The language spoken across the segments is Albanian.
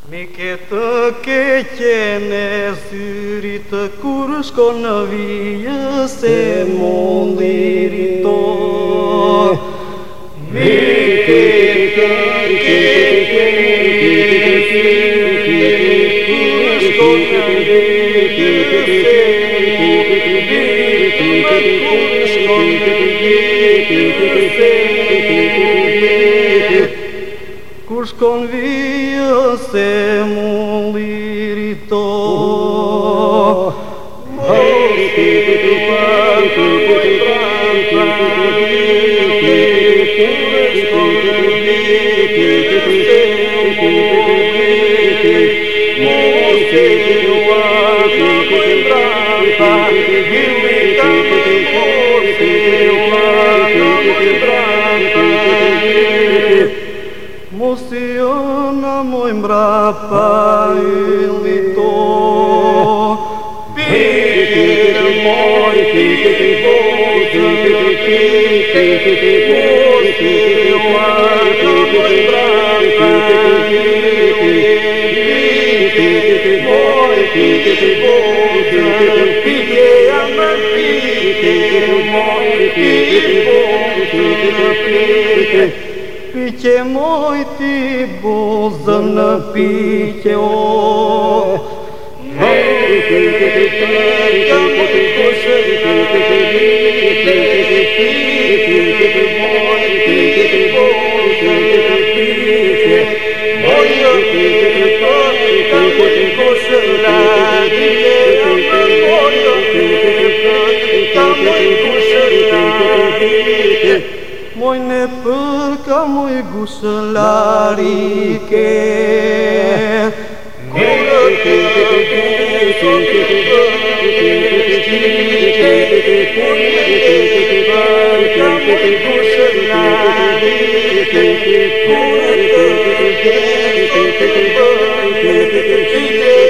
Miketa ke qene syrit kur shkon në vijë se mondiri Miketa ke qene syrit kur shkon në vijë se Kur shkon vijë se mulliri to Mosiona moj mbrapa yli to Pikir moj pikir botë Mosiona moj mbrapa Pikir moj pikir botë Pikir jamër pikir moj pikir botë Piqe moj ti bozën në piqe o Piqe moj kushe Piqe moj piqe bozën në piqe Moj piqe moj kushe Ladije moj piqe moj kushe Ladije Moj ne përka moj gusëlarike Kurë të gusën të përqike Moj ne përka moj gusëlarike Kurë të gusën të përqike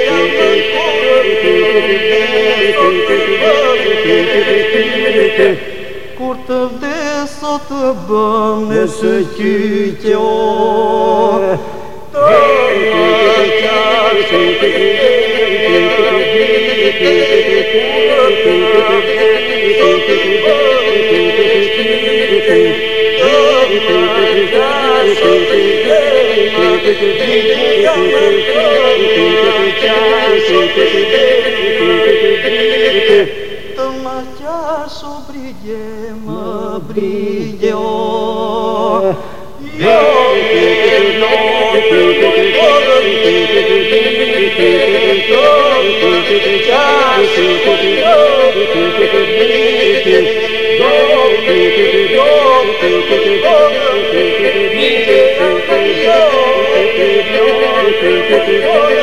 Kur të vdeso të bëmë së qyqe o Të më qarë të gjete Kur të vdeso të bëmë së qyqe Të më qarë të gjete Të më qarë më brigje o Jo pikër noj pikër kodën pikër qasë pikër brigje Jo pikër kodën pikër brigje